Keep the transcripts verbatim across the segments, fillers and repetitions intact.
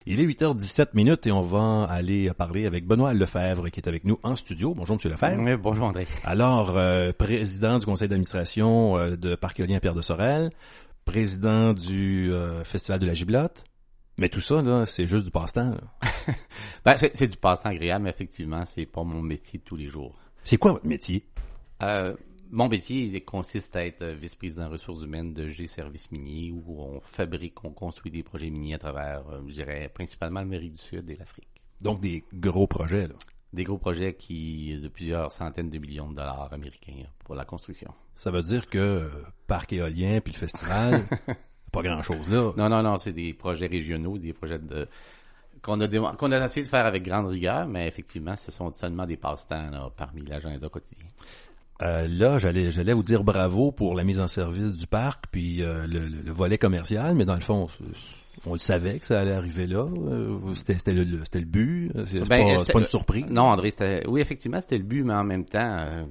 Il est huit heures dix-sept minutes et on va aller parler avec Benoît Lefebvre qui est avec nous en studio. Bonjour, Monsieur Lefebvre. Oui, bonjour, André. Alors, euh, président du conseil d'administration euh, de Parc éolien Pierre de Sorel, président du euh, Festival de la Giblotte. Mais tout ça, là, c'est juste du passe-temps. ben, c'est, c'est du passe-temps agréable, mais effectivement, c'est pas mon métier de tous les jours. C'est quoi votre métier? Euh, mon métier consiste à être vice-président ressources humaines de G-Services miniers, où on fabrique, on construit des projets miniers à travers, euh, je dirais, principalement l'Amérique du Sud et l'Afrique. Donc des gros projets, là. Des gros projets qui, de plusieurs centaines de millions de dollars américains pour la construction. Ça veut dire que euh, Parc éolien puis le festival, pas grand-chose là. Non, non, non, c'est des projets régionaux, des projets de qu'on a, dé- qu'on a essayé de faire avec grande rigueur, mais effectivement, ce sont seulement des passe-temps là, parmi l'agenda quotidien. Euh, là, j'allais, j'allais vous dire bravo pour la mise en service du parc, puis euh, le, le, le volet commercial, mais dans le fond, on le savait que ça allait arriver là. Euh, c'était, c'était, le, c'était le but. C'est, c'est, Ben, pas, c'est pas une surprise. Non, André, c'était, oui, effectivement, c'était le but, mais en même temps, euh,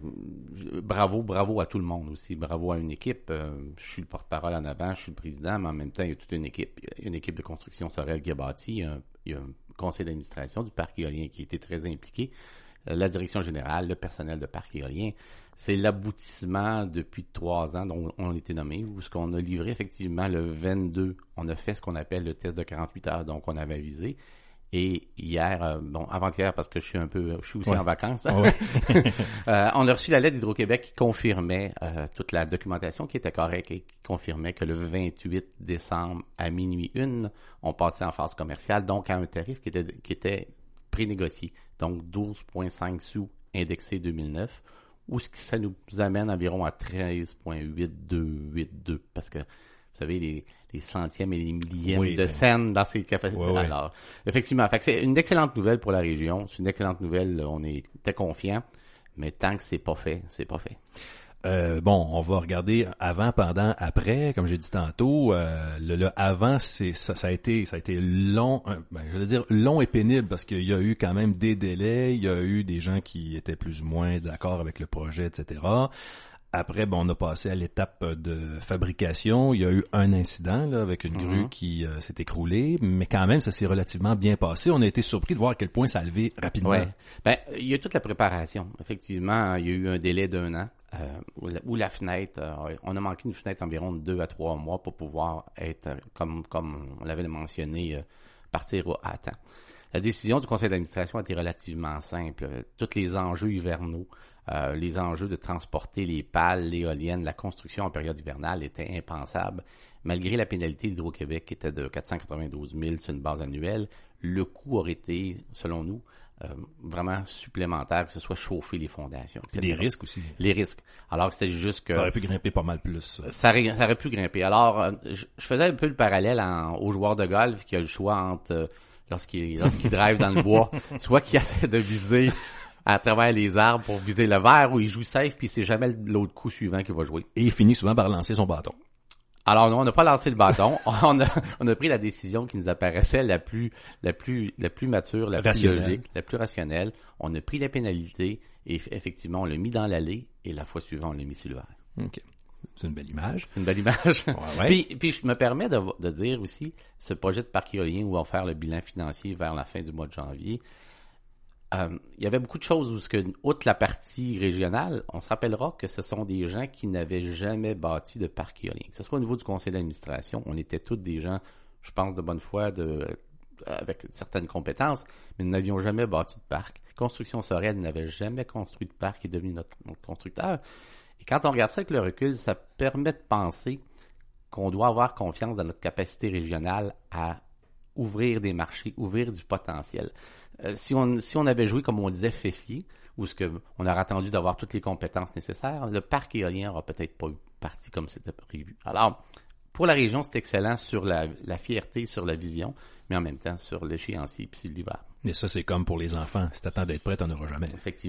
bravo, bravo à tout le monde aussi. Bravo à une équipe. Euh, je suis le porte-parole en avant, je suis le président, mais en même temps, il y a toute une équipe. Il y a une équipe de construction Sorel qui a bâti. Il y a un, il y a un conseil d'administration du parc éolien qui a été très impliqué. La direction générale, le personnel de parc éolien. C'est l'aboutissement depuis trois ans dont on a été nommé, où ce qu'on a livré effectivement le vingt-deux, on a fait ce qu'on appelle le test de quarante-huit heures, donc on avait avisé. Et hier, euh, bon, avant-hier, parce que je suis un peu, je suis aussi ouais. en vacances, Ouais. euh, on a reçu la lettre d'Hydro-Québec qui confirmait euh, toute la documentation qui était correcte et qui confirmait que le vingt-huit décembre à minuit une, on passait en phase commerciale, donc à un tarif qui était, qui était prénégocié, donc douze virgule cinq sous indexé deux mille neuf, ou ce qui ça nous amène environ à treize virgule huit deux huit deux, parce que, vous savez, les, les centièmes et les millièmes oui, de ben, scènes dans ces capacités. Ouais, ouais. Alors, effectivement, fait que c'est une excellente nouvelle pour la région, c'est une excellente nouvelle, on était confiants, mais tant que c'est pas fait, c'est pas fait. Euh, bon, on va regarder avant, pendant, après, comme j'ai dit tantôt. Euh, le, le avant, c'est ça, ça a été, ça a été long. euh, Ben, je veux dire long et pénible parce qu'il y a eu quand même des délais. Il y a eu des gens qui étaient plus ou moins d'accord avec le projet, et cetera. Après, bon, on a passé à l'étape de fabrication. Il y a eu un incident là avec une grue Mm-hmm. qui euh, s'est écroulée, mais quand même, ça s'est relativement bien passé. On a été surpris de voir à quel point ça a levé rapidement. Ouais. Ben, il y a toute la préparation. Effectivement, il y a eu un délai d'un an euh, où, la, où la fenêtre, euh, on a manqué une fenêtre environ de deux à trois mois pour pouvoir être, euh, comme comme on l'avait mentionné, euh, partir à temps. La décision du conseil d'administration a été relativement simple. Tous les enjeux hivernaux, euh, les enjeux de transporter les pales, l'éolienne, la construction en période hivernale étaient impensables. Malgré la pénalité d'Hydro-Québec qui était de quatre cent quatre-vingt-douze mille sur une base annuelle, le coût aurait été, selon nous, euh, vraiment supplémentaire, que ce soit chauffer les fondations. Et les risques aussi. Les risques. Alors, c'était juste que... Ça aurait pu grimper pas mal plus. Ça aurait, ça aurait pu grimper. Alors, euh, je, je faisais un peu le parallèle en, aux joueurs de golf qui a le choix entre, euh, lorsqu'il, lorsqu'il drive dans le bois, soit qu'il essaie de viser à travers les arbres pour viser le vert, ou il joue safe, puis c'est jamais l'autre coup suivant qu'il va jouer. Et il finit souvent par lancer son bâton. Alors, non, on n'a pas lancé le bâton. on a, on a pris la décision qui nous apparaissait la plus, la plus, la plus mature, la Rationnelle. plus logique, la plus rationnelle. On a pris la pénalité et effectivement, on l'a mis dans l'allée et la fois suivante, on l'a mis sur le verre. OK. C'est une belle image. C'est une belle image. Ouais, ouais. puis, puis, je me permets de, de dire aussi, ce projet de parc éolien où on va faire le bilan financier vers la fin du mois de janvier, Euh, il y avait beaucoup de choses où, ce que, outre la partie régionale, on se rappellera que ce sont des gens qui n'avaient jamais bâti de parc éolien. Que ce soit au niveau du conseil d'administration, on était tous des gens, je pense, de bonne foi, de, avec certaines compétences, mais nous n'avions jamais bâti de parc. Construction Sorel n'avait jamais construit de parc et est devenu notre, notre constructeur. Et quand on regarde ça avec le recul, ça permet de penser qu'on doit avoir confiance dans notre capacité régionale à ouvrir des marchés, ouvrir du potentiel. Euh, si on si on avait joué, comme on disait, fessier, où ce que on aurait attendu d'avoir toutes les compétences nécessaires, le parc éolien n'aura peut-être pas eu parti comme c'était prévu. Alors, pour la région, c'est excellent sur la, la fierté, sur la vision, mais en même temps sur l'échéancier puis sur l'hiver. Mais ça, c'est comme pour les enfants. Si t'attends d'être prêt, t'en auras jamais. Effectivement.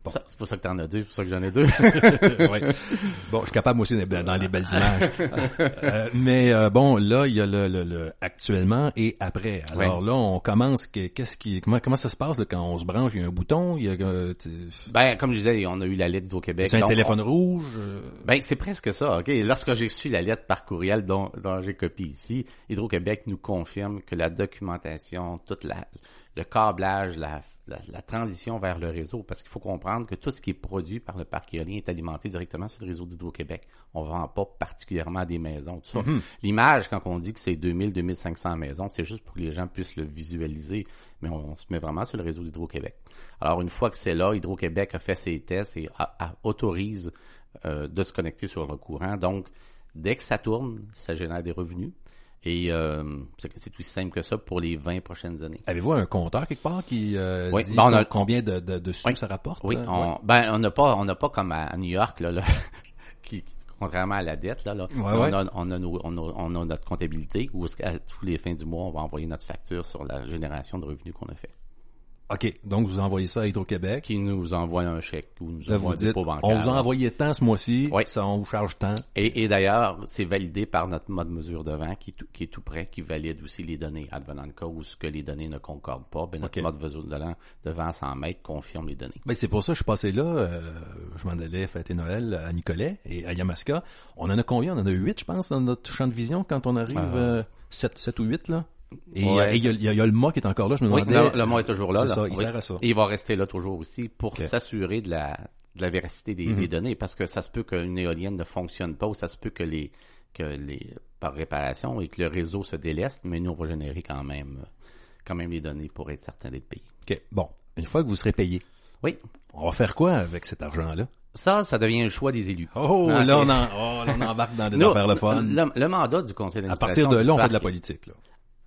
Bon. Ça, c'est pour ça que t'en as deux, c'est pour ça que j'en ai deux. Ouais. Bon, je suis capable moi aussi d'être dans les belles images. euh, mais euh, bon, là, il y a le, le, le actuellement et après. Alors ouais. là, on commence. Que, qu'est-ce qui, comment, comment ça se passe là, quand on se branche? Il y a un bouton. Il y a. Euh, ben, comme je disais, on a eu la lettre d'Hydro-Québec. C'est un donc, téléphone on... rouge. Euh... Ben, c'est presque ça. Ok. Lorsque j'ai reçu la lettre par courriel dont, dont j'ai copié ici, Hydro-Québec nous confirme que la documentation, toute la le câblage, la La, la transition vers le réseau, parce qu'il faut comprendre que tout ce qui est produit par le parc éolien est alimenté directement sur le réseau d'Hydro-Québec. On ne vend pas particulièrement des maisons, tout ça. Mm-hmm. L'image, quand on dit que c'est deux mille, deux mille cinq cents maisons, c'est juste pour que les gens puissent le visualiser, mais on, on se met vraiment sur le réseau d'Hydro-Québec. Alors, une fois que c'est là, Hydro-Québec a fait ses tests et a, a, autorise euh, de se connecter sur le courant. Donc, dès que ça tourne, ça génère des revenus. Et euh, c'est, c'est aussi simple que ça pour les vingt prochaines années. Avez-vous un compteur quelque part qui euh, oui, dit ben on a... combien de, de, de sous oui. ça rapporte? Oui, là? on, ouais. ben on n'a pas, on n'a pas comme à New York là, là qui, contrairement à la dette là, là ouais, on, ouais. A, on, a nos, on, a, on a notre comptabilité où à tous les fins du mois on va envoyer notre facture sur la génération de revenus qu'on a fait. OK. Donc, vous envoyez ça à Hydro-Québec. Qui nous envoie un chèque ou nous là, envoie vous un dites, dépôt bancaire. on vous a envoyé tant ce mois-ci, oui. ça on vous charge tant. Et, et d'ailleurs, c'est validé par notre mode mesure de vent qui est tout, qui est tout prêt, qui valide aussi les données. Advenant le cas où ce que les données ne concordent pas, ben notre okay. mode mesure de vent de vent à cent mètres confirme les données. Ben c'est pour ça que je suis passé là. Euh, je m'en allais fêter Noël à Nicolet et à Yamaska. On en a combien? On en a huit, je pense, dans notre champ de vision quand on arrive euh, euh, sept, sept ou huit, là. Et il ouais. y, y, y a le mât qui est encore là, je me demandais... Oui, le, le mât est toujours là. C'est là. ça, il oui. sert à ça. Et il va rester là toujours aussi pour okay. s'assurer de la, de la véracité des, mm-hmm. des données, parce que ça se peut qu'une éolienne ne fonctionne pas ou ça se peut que les, que les par réparation et que le réseau se déleste, mais nous, on va générer quand même, quand même les données pour être certain d'être payé. OK. Bon, une fois que vous serez payé, oui. on va faire quoi avec cet argent-là? Ça, ça devient le choix des élus. Oh, ah, là, on, en, oh là, on embarque dans des nous, affaires le fun. Le, le mandat du conseil d'administration... À partir de là, on fait de la politique, là.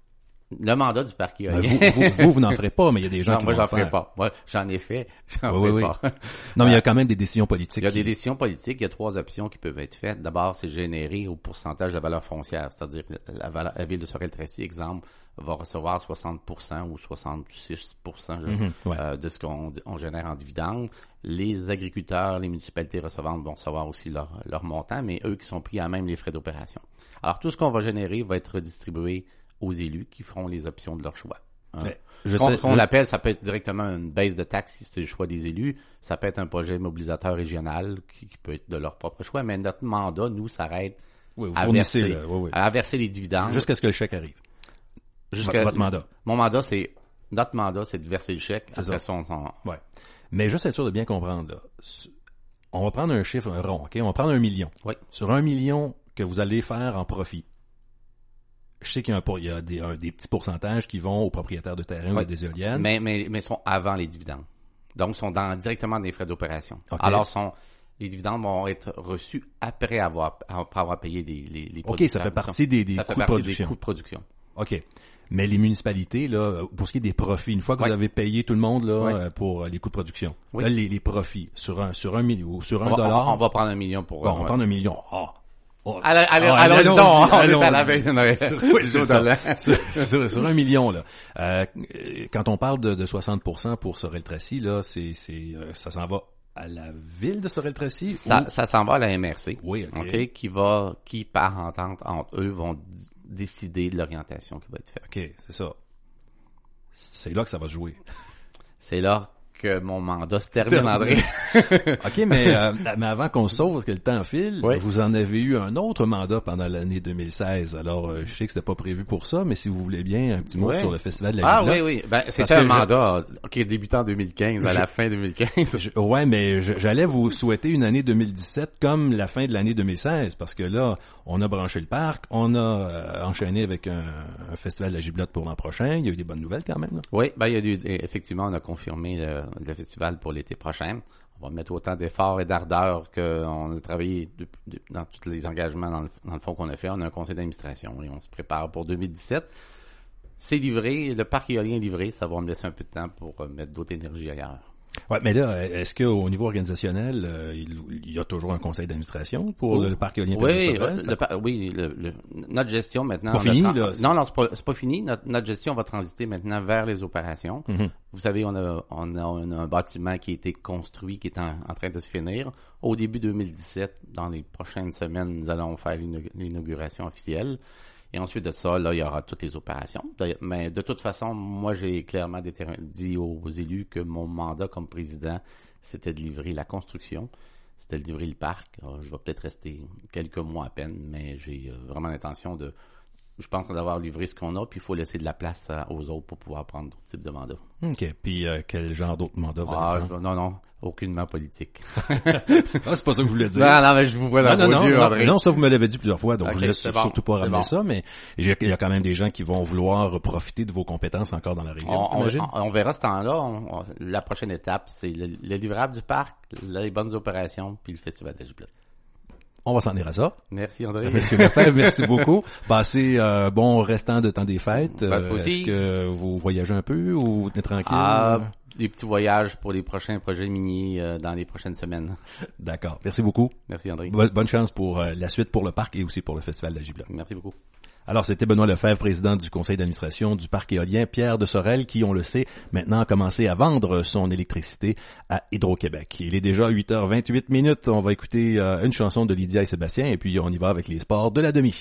Le mandat du parc éolien. Ben vous, vous, vous, vous n'en ferez pas, mais il y a des gens non, qui moi, vont j'en faire. ferai pas. Moi, j'en ai fait. J'en oui, ferai oui, pas. Oui. Non, mais il y a quand même des décisions politiques. Il y a qui... des décisions politiques. Il y a trois options qui peuvent être faites. D'abord, c'est générer au pourcentage de la valeur foncière. C'est-à-dire que la, valeur, la ville de Sorel-Tracy, exemple, va recevoir soixante pour cent ou soixante-six pour cent je, mm-hmm, ouais. euh, de ce qu'on on génère en dividendes. Les agriculteurs, les municipalités recevantes vont recevoir aussi leur, leur montant, mais eux qui sont pris à même les frais d'opération. Alors, tout ce qu'on va générer va être redistribué aux élus qui feront les options de leur choix. Hein. Je qu'on, sais, qu'on je... l'appelle, ça peut être directement une baisse de taxes si c'est le choix des élus. Ça peut être un projet mobilisateur régional qui, qui peut être de leur propre choix, mais notre mandat, nous, s'arrête oui, à, verser, là, oui, oui. à verser les dividendes. Jusqu'à ce que le chèque arrive. Jusqu'à, votre mandat. Mon mandat, c'est notre mandat, c'est de verser le chèque. C'est après ça. ça on, on... Ouais. Mais juste être sûr de bien comprendre, là, on va prendre un chiffre, un rond, OK? On va prendre un million. Oui. Sur un million que vous allez faire en profit, je sais qu'il y a, un, il y a des, un, des petits pourcentages qui vont aux propriétaires de terrain oui. ou à des éoliennes. Mais, mais, mais sont avant les dividendes. Donc, sont dans, directement dans les frais d'opération. Okay. Alors, sont, les dividendes vont être reçus après avoir, après avoir payé les, les, les OK, ça fait partie des, des, ça coûts, fait de partie des coûts de production. OK. Mais les municipalités, là, pour ce qui est des profits, une fois que oui. vous avez payé tout le monde là oui. pour les coûts de production, oui. là, les, les profits sur un sur un million ou sur un on dollar, va, on va prendre un million pour. Bon, on va prendre un million. Ah. Oh. Allons, allons, ah, allons, allons, allons, on est à la veille de Noël. sur, sur, sur un million, là. Euh, quand on parle de, de soixante pour cent pour Sorel-Tracy, là, c'est, c'est, ça s'en va à la ville de Sorel-Tracy? Ça, ou... ça s'en va à la M R C. Oui, OK. okay qui va, qui, par entente entre eux, vont d- décider de l'orientation qui va être faite. OK, c'est ça. C'est là que ça va jouer. C'est là que mon mandat se termine, André. OK, mais, euh, mais avant qu'on se sauve, parce que le temps file, oui. vous en avez eu un autre mandat pendant l'année deux mille seize. Alors, euh, je sais que c'était pas prévu pour ça, mais si vous voulez bien, un petit mot oui. sur le Festival de la Ah Giblotte. oui, oui. Ben, c'était un mandat je... qui est débuté en deux mille quinze, je... à la fin deux mille quinze. je... Ouais, mais je... j'allais vous souhaiter une année deux mille dix-sept comme la fin de l'année deux mille seize, parce que là, on a branché le parc, on a euh, enchaîné avec un... un Festival de la Giblotte pour l'an prochain. Il y a eu des bonnes nouvelles quand même. Là. Oui, ben il y a eu, effectivement, on a confirmé le, le festival pour l'été prochain. On va mettre autant d'efforts et d'ardeur qu'on a travaillé de, de, dans tous les engagements dans le, dans le fond qu'on a fait. On a un conseil d'administration et on se prépare pour deux mille dix-sept. C'est livré, le parc éolien est livré, ça va me laisser un peu de temps pour mettre d'autres énergies ailleurs. Ouais, mais là, est-ce qu'au niveau organisationnel, euh, il, il y a toujours un conseil d'administration pour Oh. le, le parc éolien Oui, Perle-du-Sorel? le, le, oui, le, le, notre gestion maintenant... Pas fini, tra- là? Non, non, c'est pas, c'est pas fini. Notre, notre gestion va transiter maintenant vers les opérations. Mm-hmm. Vous savez, on a, on, a, on a un bâtiment qui a été construit, qui est en, en train de se finir. Au début deux mille dix-sept, dans les prochaines semaines, nous allons faire l'inauguration officielle. Et ensuite de ça, là, il y aura toutes les opérations. Mais de toute façon, moi, j'ai clairement dit aux élus que mon mandat comme président, c'était de livrer la construction, c'était de livrer le parc. Alors, je vais peut-être rester quelques mois à peine, mais j'ai vraiment l'intention de... Je pense d'avoir livré ce qu'on a, puis il faut laisser de la place aux autres pour pouvoir prendre d'autres types de mandats. OK. Puis euh, quel genre d'autres mandats vous ah, allez je, prendre? Non, non, aucunement politique. Ah, c'est pas ça que je voulais dire. Non, non, mais je vous vois dans non, vos non, yeux, non, André. non, ça vous me l'avez dit plusieurs fois, donc Okay, je ne laisse bon, surtout pas ramener bon. ça, mais il y a quand même des gens qui vont vouloir profiter de vos compétences encore dans la région, On, j'imagine? on, on verra ce temps-là. On, on, la prochaine étape, c'est le, le livrable du parc, les bonnes opérations, puis le festival de Giblet. On va s'en venir à ça. Merci, André. Monsieur Lefebvre, merci beaucoup. Passez euh, bon restant de temps des fêtes. Ben, Euh, aussi. Est-ce que vous voyagez un peu ou vous tenez tranquille? Ah, des petits voyages pour les prochains projets miniers euh, dans les prochaines semaines. D'accord. Merci beaucoup. Merci, André. Bo- Bonne chance pour euh, la suite pour le parc et aussi pour le Festival de la Giblotte. Merci beaucoup. Alors, c'était Benoît Lefebvre, président du conseil d'administration du parc éolien Pierre de Sorel, qui, on le sait, maintenant a commencé à vendre son électricité à Hydro-Québec. Il est déjà huit heures vingt-huit minutes. On va écouter euh, une chanson de Lydia et Sébastien, et puis on y va avec les sports de la demi.